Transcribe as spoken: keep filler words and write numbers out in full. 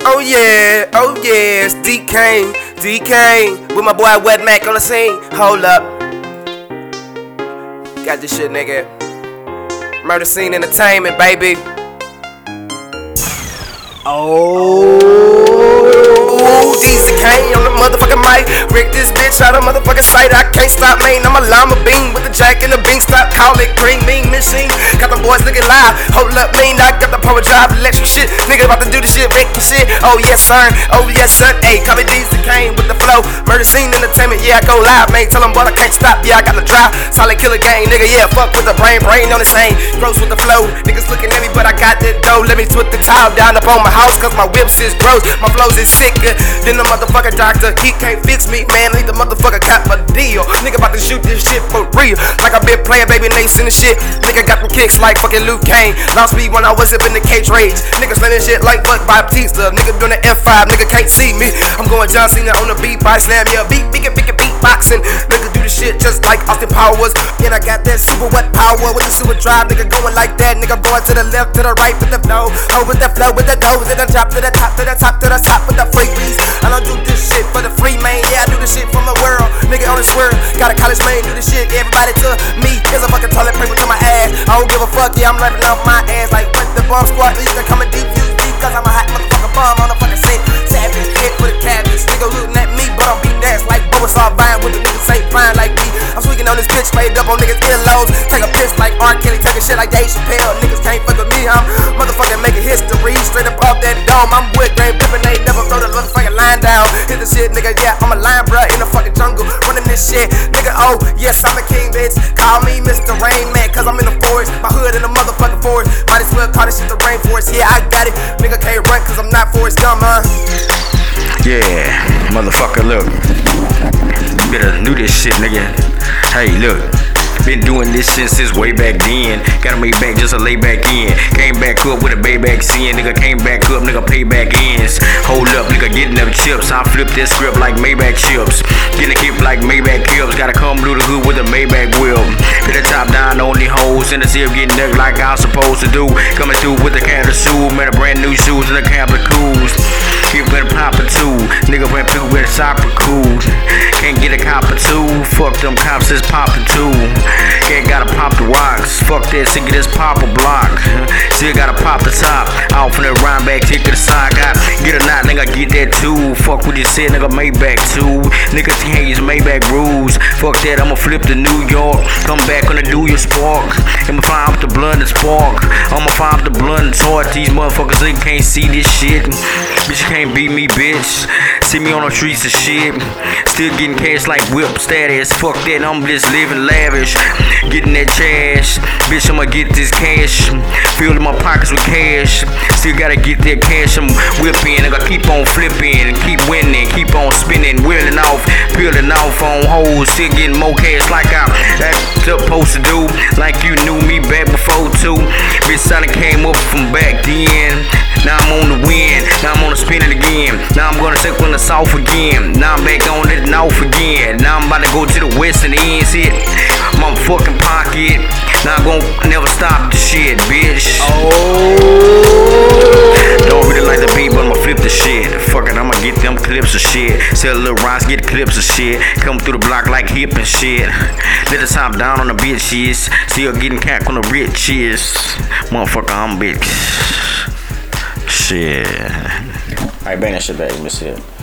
Oh yeah, oh yeah, it's D Kane, D Kane, with my boy Wet Mac on the scene. Hold up, got this shit, nigga. Murder Scene Entertainment, baby. Oh, D Kane on the motherfucking mic. Rick this bitch out of motherfucking sight. I can't stop, man. I'm a llama bean with the jack and the bean. Stop, call it green bean machine. Got them boys looking live. Hold up, mean. I got the power drive, electric shit. Nigga about to do the shit, Rick the shit. Oh yes, sir. Oh yes, sir. Hey, call me D Kane with the flow. Murder Scene Entertainment. Yeah, I go live, man. Tell them, but I can't stop. Yeah, I got the drive. Solid killer gang, nigga. Yeah, fuck with the brain, brain on the same. Gross with the flow. Niggas looking at me, but I got that dough. Let me twist the towel down up on my house, cause my whips is gross. My flows is sicker than the motherfucking doctor. He can't fix me, man. I need the motherfucker cop a deal. Nigga about to shoot this shit for real. Like I been playing Baby Nace in the shit. Nigga got them kicks like fucking Luke Kane. Lost me when I was up in the cage rage. Niggas slaying shit like fuck Baptista. Nigga doing the F five, nigga can't see me. I'm going John Cena on the beat by slam. Yeah, beat, beat, beat, beat, beatboxing. Nigga do the shit just like Austin Powers. And I got that super wet power with the super drive. Nigga going like that. Nigga going to the left, to the right with the flow. Oh, with the flow, with the go, to the top, to the top, to the top, to the top with the freebies. I don't do this shit for the free, man. Yeah, I do this shit for my world. Nigga on the swear. Got a college man, do this shit. Everybody to me is a fucking toilet paper to my ass. I don't give a fuck, yeah, I'm rapping off my ass. Like what the bomb squad, at least they coming deep, deep, deep. Cause I'm a hot motherfucking bomb on the fucking scene. Savage hit with a cabbage. Nigga looking at me, but I'm beat ass like Bubba Saw buying with the niggas ain't fine like me. I'm swinging on this bitch, made up on niggas earlobes. Take a piss like R. Kelly, taking shit like Dave Chappelle. Niggas can't fuck with me, I'm motherfucking making history. Straight up off that dome, I'm with Grave Pippin, they never throw the motherfucking line down. Hit the shit, nigga, yeah, I'm a line, bruh, in the fucking jungle, running this shit, nigga, oh, yes, I'm a king, bitch. Call me Mister Rain Man, cause I'm in the forest, my hood in the motherfucking forest. Might as well call this shit the rainforest, yeah, I got it. Nigga can't run, cause I'm not Forrest Gump, huh? Yeah, motherfucker, look. You better do this shit, nigga. Hey, look. Been doing this shit since way back then. Gotta make back just to lay back in. Came back up with a Bayback sin. Nigga came back up, nigga payback ends. Hold up, nigga getting them chips. I flip that script like Maybach chips. Getting a kick like Maybach kills. Gotta come through the hood with a Maybach wheel. Hit the top down on the hoes. In the zip getting nigga like I'm supposed to do. Coming through with the cat of suit. Man, a brand new shoes and a cap of cools. Keep with a popper too. Nigga went through with a soccer cool. Can't get a copper too. Fuck them cops that's popping too. Can't gotta pop the rocks. Fuck that, sick of this pop a block. Still gotta pop the top. Out from the rhyme back, kick to the side. Got get a knot, nigga, get that too. Fuck what you said, nigga, Maybach too. Niggas can't use Maybach rules. Fuck that, I'ma flip to New York. Come back on the do your spark. I'ma find out the blood and spark. I'ma find out the blood and torch. These motherfuckers, they can't see this shit. Bitch, you can't beat me, bitch. See me on the streets of shit. Still getting cash like whip status. Fuck that, I'm just living lavish. Getting that cash, bitch, I'ma get this cash. Filling my pockets with cash. Still gotta get that cash, I'm whipping. I gotta keep on flipping and keep winning. Keep on spinning, wheeling off, peeling off on hoes. Still getting more cash like I'm that's supposed to do. Like you knew me back before too. Bitch, I done came up from back then. Now I'm on the win, now I'm on the spin it again. Now I'm gonna take on the south again. Now I'm back on it north again. Now I'm about to go to the west and the ends hit my fucking pocket. Now I'm gonna never stop the shit, bitch. Oh, don't really like the beat, but I'ma flip the shit. Fuck it, I'ma get them clips of shit. Sell a little rocks, get clips of shit. Come through the block like hip and shit. Let the top down on the bitches. Still getting cack on the riches. Motherfucker, I'm bitch. Shit. Alright, bang that shit back, miss it.